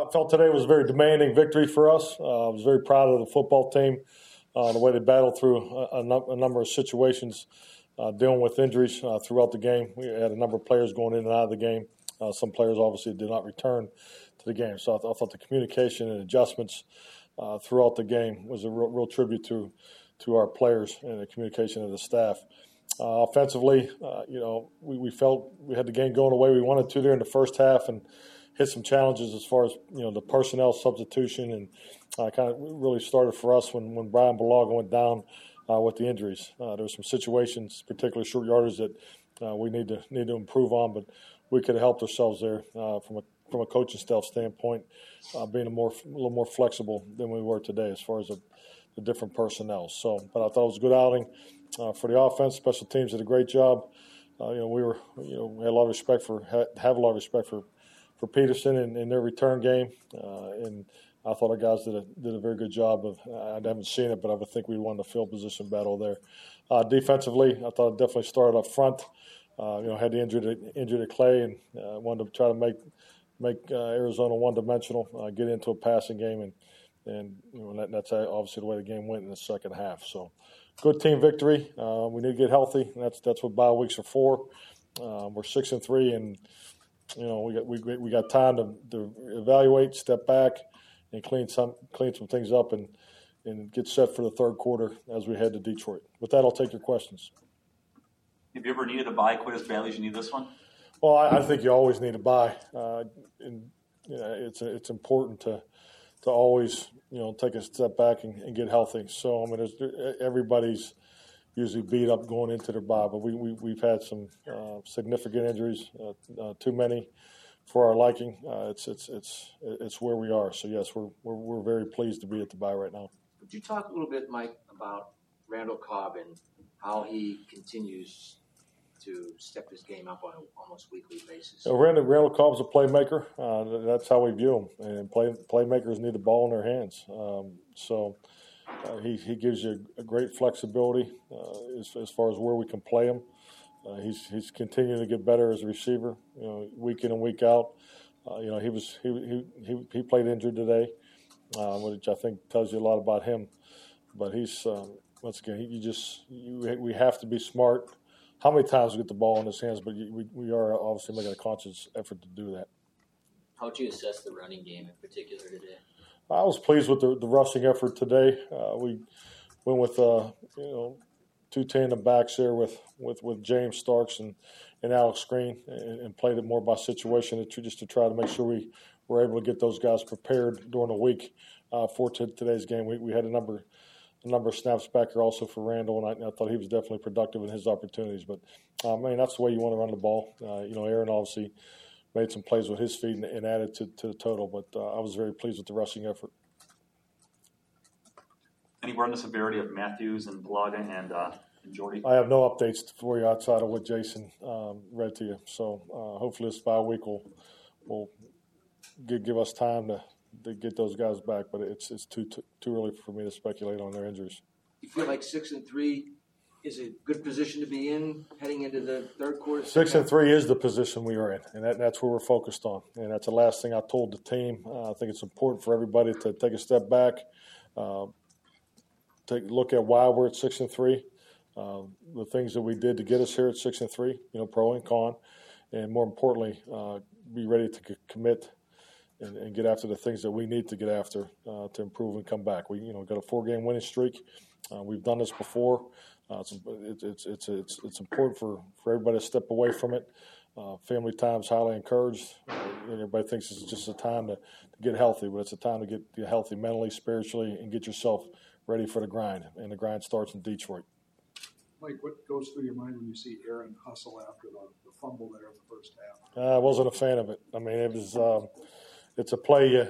I felt today was a very demanding victory for us. I was very proud of the football team, the way they battled through a number of situations, dealing with injuries throughout the game. We had a number of players going in and out of the game. Some players obviously did not return to the game. So I thought the communication and adjustments throughout the game was a real tribute to our players and the communication of the staff. Offensively, we felt we had the game going the way we wanted to there in the first half and hit some challenges as far as, the personnel substitution, and kind of really started for us when Brian Bulaga went down with the injuries. There were some situations, particularly short yardage, that we need to improve on, but we could have helped ourselves there from a coaching staff standpoint, being a little more flexible than we were today as far as the different personnel. So, but I thought it was a good outing for the offense. Special teams did a great job. We had a lot of respect for Peterson in their return game, and I thought our guys did a very good job of. I haven't seen it, but I would think we won the field position battle there. Defensively, I thought it definitely started up front. Had the injury to Clay, and wanted to try to make Arizona one-dimensional, get into a passing game, and that's obviously the way the game went in the second half. So, good team victory. We need to get healthy. That's what bye weeks are for. We're 6-3, and we got time to evaluate, step back, and clean some things up, and get set for the third quarter as we head to Detroit. With that, I'll take your questions. Have you ever needed a bye quite as badly as you need this one? Well, I think you always need a bye, and it's important to always take a step back and get healthy. So everybody's usually beat up going into their bye, but we've had some significant injuries, too many for our liking. It's where we are. So yes, we're very pleased to be at the bye right now. Would you talk a little bit, Mike, about Randall Cobb and how he continues to step his game up on an almost weekly basis? Randall Cobb's a playmaker. That's how we view him. And playmakers need the ball in their hands. He gives you a great flexibility as far as where we can play him. He's continuing to get better as a receiver. Week in and week out. He played injured today, which I think tells you a lot about him. But he's once again, we have to be smart. How many times we get the ball in his hands, but we are obviously making a conscious effort to do that. How would you assess the running game in particular today? I was pleased with the rushing effort today. We went with 2 tandem backs there with James Starks and Alex Green, and played it more by situation just to try to make sure we were able to get those guys prepared during the week for today's game. We had a number of snaps back here also for Randall, and I thought he was definitely productive in his opportunities. But, that's the way you want to run the ball. Aaron obviously made some plays with his feet and added to the total, but I was very pleased with the rushing effort. Any word on the severity of Matthews and Bulaga and Jordy? I have no updates for you outside of what Jason read to you. So hopefully this bye week will give us time to get those guys back, but it's too early for me to speculate on their injuries. You feel like 6-3 is a good position to be in heading into the third quarter? 6-3 is the position we are in, and that's where we're focused on. And that's the last thing I told the team. I think it's important for everybody to take a step back, take a look at why we're at 6-3, the things that we did to get us here at 6-3, pro and con, and more importantly, be ready to commit and get after the things that we need to get after to improve and come back. We got a 4-game winning streak. We've done this before. It's important for everybody to step away from it. Family time's highly encouraged. Everybody thinks this is just a time to get healthy, but it's a time to get healthy mentally, spiritually, and get yourself ready for the grind. And the grind starts in Detroit. Mike, what goes through your mind when you see Aaron hustle after the fumble there in the first half? I wasn't a fan of it. I mean, it was it's a play,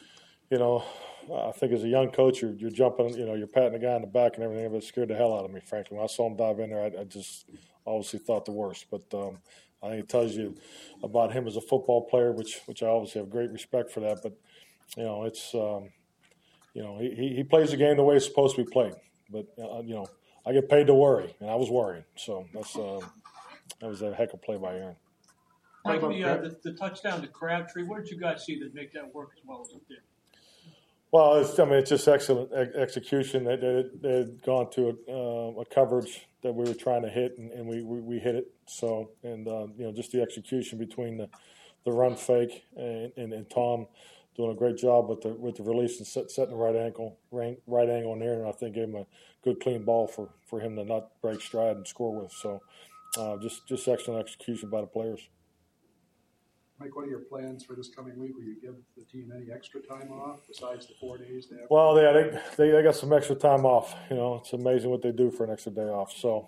I think as a young coach, you're jumping, you're patting the guy in the back and everything, but it scared the hell out of me, frankly. When I saw him dive in there, I just obviously thought the worst. But I think it tells you about him as a football player, which I obviously have great respect for that. But, it's, he plays the game the way it's supposed to be played. But, I get paid to worry, and I was worrying. So that was a heck of a play by Aaron. Like the touchdown to Crabtree, what did you guys see that make that work as well as it did? Well, it's just excellent execution. They had gone to a coverage that we were trying to hit, and we hit it. So, and just the execution between the run fake and Tom doing a great job with the release and setting the right angle in there, and I think gave him a good clean ball for him to not break stride and score with. So, just excellent execution by the players. Mike, what are your plans for this coming week? Will you give the team any extra time off besides the 4 days they have? Well, yeah, they got some extra time off. It's amazing what they do for an extra day off. So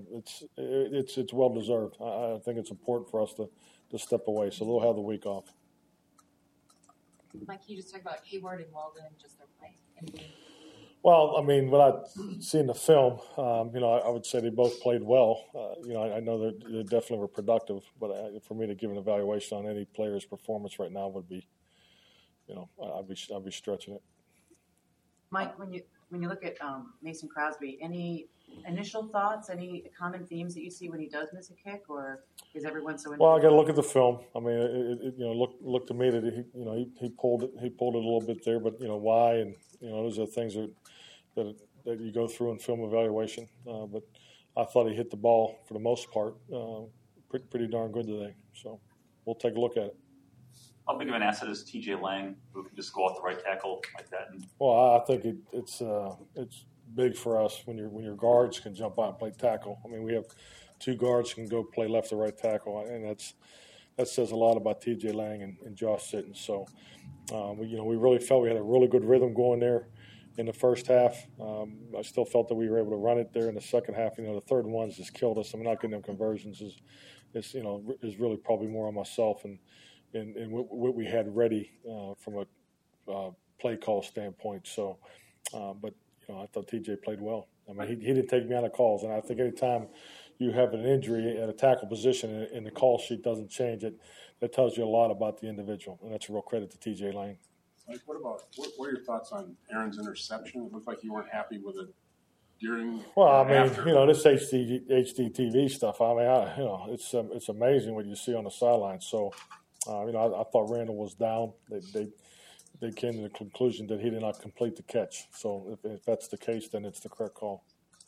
it's well deserved. I think it's important for us to step away. So they'll have the week off. Mike, can you just talk about Hayward and Walden and just their play? Well, I mean, when I've seen the film, I would say they both played well. I know they definitely were productive, but for me to give an evaluation on any player's performance right now would be, I'd be stretching it. Mike, when you look at Mason Crosby, any initial thoughts, any common themes that you see when he does miss a kick, or is everyone so? Well, I got to look at the film. I mean, look to me that he pulled it a little bit there, but why, and those are things that you go through in film evaluation. But I thought he hit the ball for the most part pretty darn good today. So we'll take a look at it. How big of an asset is T.J. Lang, who can just go off the right tackle like that? Well, I think it's big for us when your guards can jump out and play tackle. I mean, we have two guards who can go play left or right tackle, and that says a lot about T.J. Lang and Josh Sitton. So, we really felt we had a really good rhythm going there in the first half. I still felt that we were able to run it there in the second half. The third one's just killed us. I mean, not getting them conversions is really probably more on myself and what we had ready from a play call standpoint. So, but I thought TJ played well. I mean, he didn't take me out of calls, and I think anytime you have an injury at a tackle position and the call sheet doesn't change it, that tells you a lot about the individual, and that's a real credit to TJ Lang. Like, what are your thoughts on Aaron's interception? It looked like you weren't happy with it during. Well, I mean, after. This HDTV stuff. I mean, it's amazing what you see on the sideline. So, I thought Randall was down. They came to the conclusion that he did not complete the catch. So, if that's the case, then it's the correct call.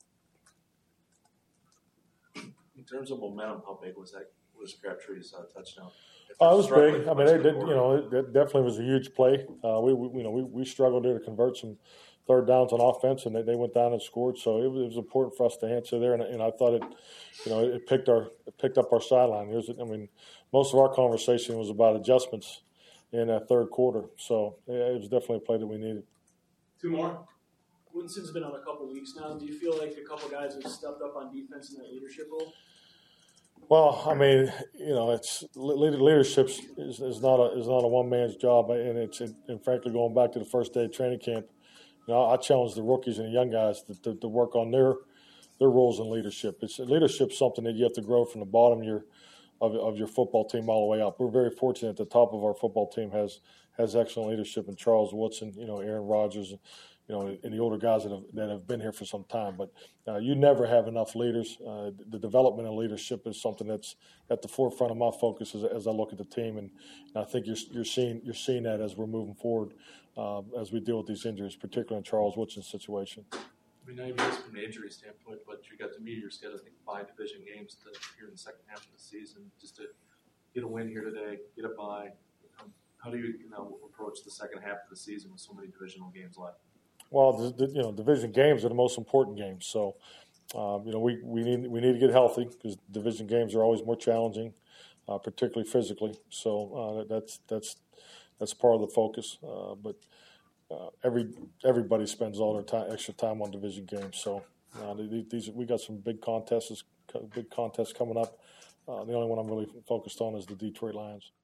In terms of momentum, how big was Crabtree's touchdown? It was big. I mean, it definitely was a huge play. We struggled there to convert some third downs on offense, and they went down and scored. So it was important for us to answer there, and I thought it picked up our sideline. Most of our conversation was about adjustments in that third quarter. So it was definitely a play that we needed. Two more. Winston's been on a couple weeks now. Do you feel like a couple guys have stepped up on defense in that leadership role? Well, I mean, it's leadership is not a one man's job, and frankly, going back to the first day of training camp, I challenge the rookies and the young guys to work on their roles in leadership. Leadership's something that you have to grow from the bottom of your football team all the way up. We're very fortunate at the top of our football team has excellent leadership in Charles Woodson, Aaron Rodgers, and the older guys that have been here for some time. But you never have enough leaders. The development of leadership is something that's at the forefront of my focus as I look at the team, and I think you're seeing that as we're moving forward as we deal with these injuries, particularly in Charles Woodson's situation. I mean, not even just from an injury standpoint, but you got to meet your schedule, I think 5 division games here in the second half of the season. Just to get a win here today, get a bye. How do you approach the second half of the season with so many divisional games left? Well, division games are the most important games. So, we need to get healthy because division games are always more challenging, particularly physically. So that's part of the focus. But everybody spends all their extra time on division games. So we got some big contests coming up. The only one I'm really focused on is the Detroit Lions.